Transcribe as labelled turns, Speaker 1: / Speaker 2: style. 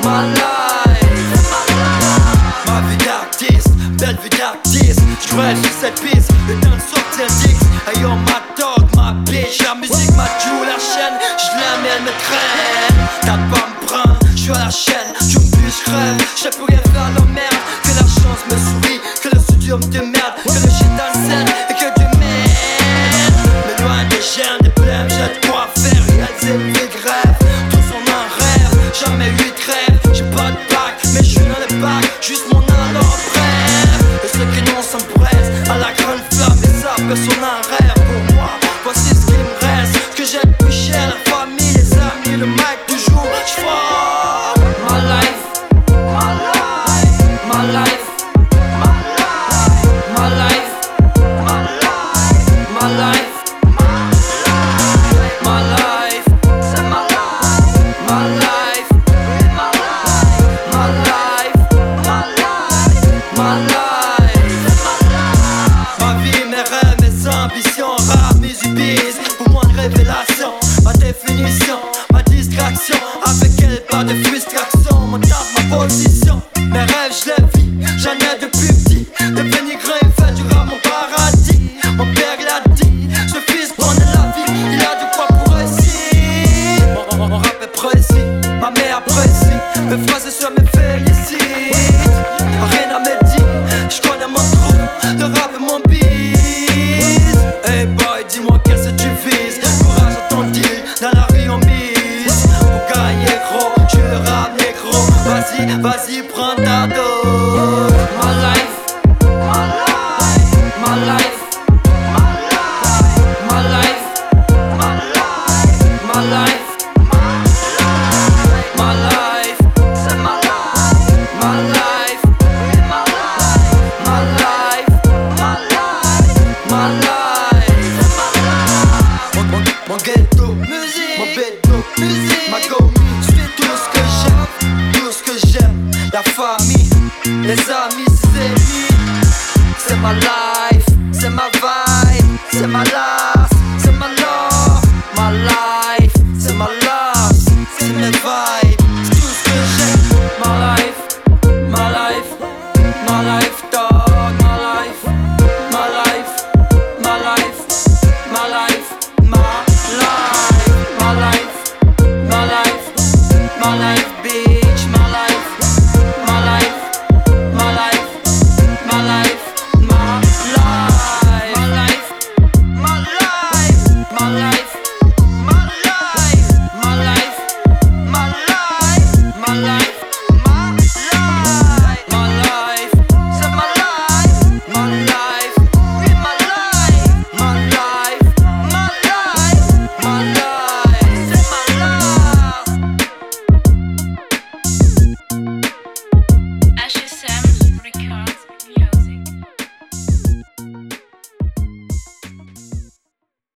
Speaker 1: my life. Ma vie d'artiste, belle vie d'artiste. J'rêve sur cette piste, le temps de sortir dix. Ayo ma dog, ma bitch, la musique m'a tué la chaîne. J'l'aime et elle me traîne. T'as pas me prendre, j'suis à la chaîne. Tu me bus, j'rêve, j'sais pour rien faire la merde. Que la chance me sourit, que le studio me démerde. Que le shit dans le scène et que Dieu m'aide. Mais loin des chaînes, des blèmes, j'ai de quoi faire. Réaliser mes grèves, tous sont un rêve. Jamais eu de rêve, j'ai pas de bac, mais j'suis dans le bac, juste mon alors bref. Et ceux qui non s'empressent à la grande flamme, et ça personne un rêve pour moi. Voici ce qui me reste, ce que j'ai de plus cher, la famille, les amis, le mic toujours. J'fais my life, my life, my life, my life, my life, my life, my life, c'est ma life, my life, my life, my life. Ma vie, mes rêves, mes ambitions, rap, musique, biz. Pour moi une révélation, ma définition, ma distraction. Avec elle, pas de frustration, mon taf, ma position. Mes rêves, je les vis, j'en ai depuis petit. Devenir grand et faire du rap mon paradis. Mon père l'a dit, ce fils prend de la vie, il a de quoi pour réussir. Mon rap est précis, ma mère apprécie. Mes phrases sur mes félicites. Rien à me dire, j'connais mon trou, le rap est mon biz. Hey boy, dis-moi quel c'est tu vises. Courage à ton deal, dans la rue on mise. Pour gagner gros, j'suis le rap négro. Vas-y, vas-y, prends ta dose. My life, my life, my life, my life, my life, my life, my life, c'est ma life, my life, my life, my life, my life. Mon ghetto, musique, mon béto, musique, ma gomme. J'fais tout ce que j'aime, tout ce que j'aime. La famille, les amis, ses ennemis. C'est ma life, c'est ma vibe, c'est ma life.